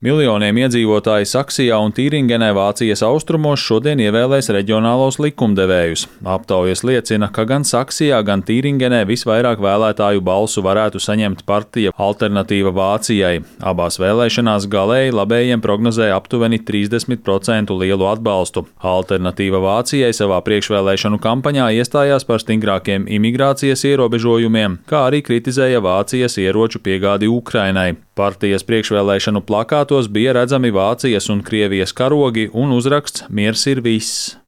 Miljoniem iedzīvotāji Saksijā un Tīringenē Vācijas austrumos šodien ievēlēs reģionālos likumdevējus. Aptaujas liecina, ka gan Saksijā, gan Tīringenē visvairāk vēlētāju balsu varētu saņemt partija Alternatīva Vācijai. Abās vēlēšanās galēji labējiem prognozēja aptuveni 30% lielu atbalstu. Alternatīva Vācijai savā priekšvēlēšanu kampaņā iestājās par stingrākiem imigrācijas ierobežojumiem, kā arī kritizēja Vācijas ieroču piegādi Ukrainai. Partijas priekšvēlēšanu plakātos bija redzami Vācijas un Krievijas karogi un uzraksts "Miers ir viss".